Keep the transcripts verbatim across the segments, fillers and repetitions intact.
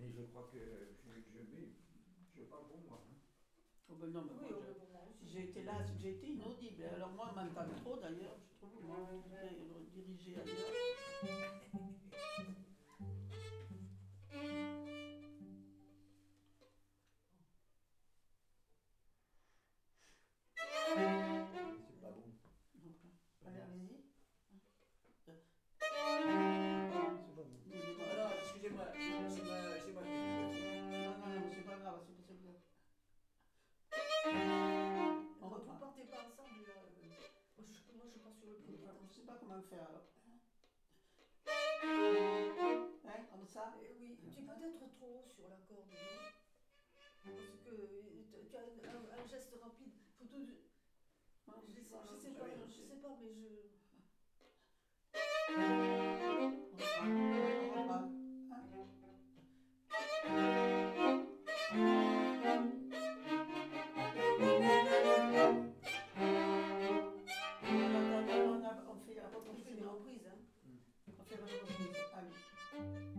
mais je crois que je, je vais. Je parle pour moi. Hein. Oh ben non, mais Oui, moi, on je- peut pour moi aussi. j'ai été là, j'ai été inaudible. Alors moi, on m'entend trop d'ailleurs, je trouve, moi, je voudrais rediriger ailleurs. C'est pas bon. Donc, allez, allez-y. C'est pas bon. Alors, excusez-moi, c'est moi, c'est moi qui ai Non, non, non, c'est pas grave, c'est pas grave. On Quand vous reprend. partez pas ensemble, là, euh, moi, je, moi je suis pas sur le premier Je temps. sais pas comment faire alors. Hein, comme ça? Eh oui, tu es peut-être trop haut sur la corde, non? Parce que euh, tu as un, un geste rapide. Faut tout, je, Non, je sais, pas, je sais je pas, sais. je sais pas, mais je. On reprend, on reprend. Hein? On attend, on a- on fait la On fait reprise, une non? reprise, hein. On fait la reprise. Allez.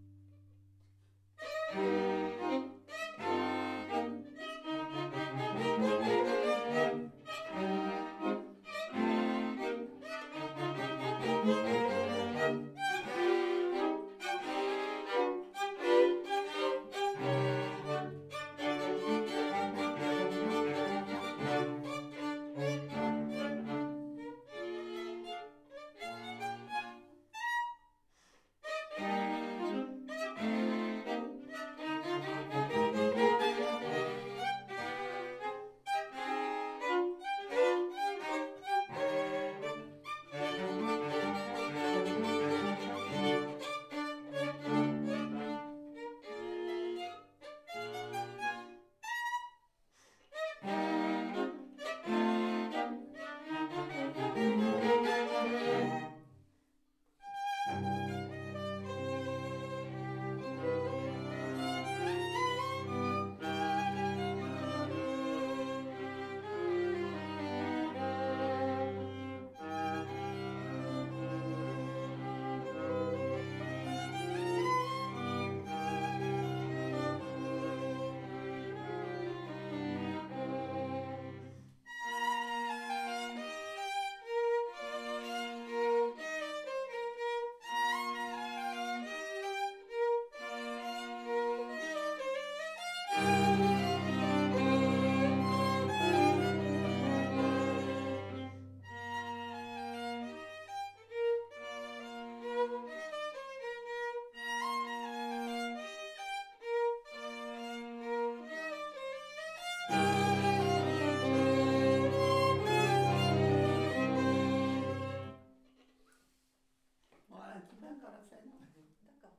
Voilà, un petit peu encore la fin. D'accord.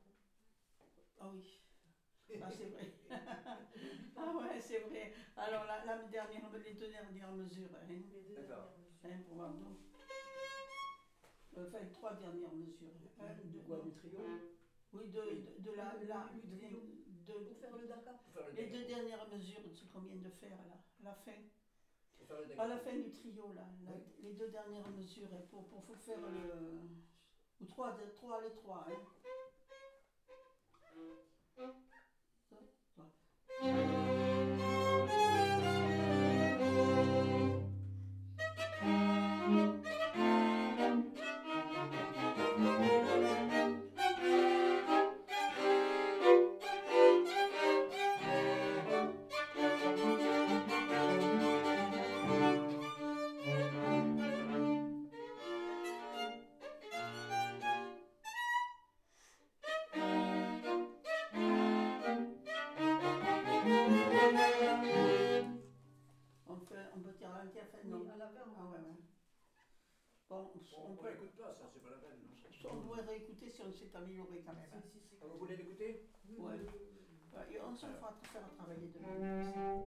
Ah oui. Ah, c'est vrai. Ah ouais, c'est vrai. Alors la, la dernière, les deux dernières mesures, hein, Les deux D'accord. dernières mesures. hein, pour voir donc. Enfin, trois dernières mesures. Un, De deux, quoi, non. du trio? Oui, de, de, de la, la, Le de- trio. de- Pour faire le Dakar. Pour faire le les Dakar. deux dernières mesures de ce qu'on vient de faire là, à la fin. Pour faire le Dakar. À la fin du trio là, la- Oui. les deux dernières mesures, hein, pour, pour, pour faire le. Ou trois, de- trois les trois, hein. Ça, ça. On fait, on peut tirer un petit à fin, non? Oui, à la fin, on Ah ouais, ouais. Bon, Bon, on on peut. l'écoute pas, ça, c'est pas la peine. Non. On pourrait réécouter si on s'est amélioré quand même. hein. Si, si, si. Ah, vous voulez l'écouter? Oui, Ouais. oui, oui, oui. Ouais, et on se fera faire travailler demain.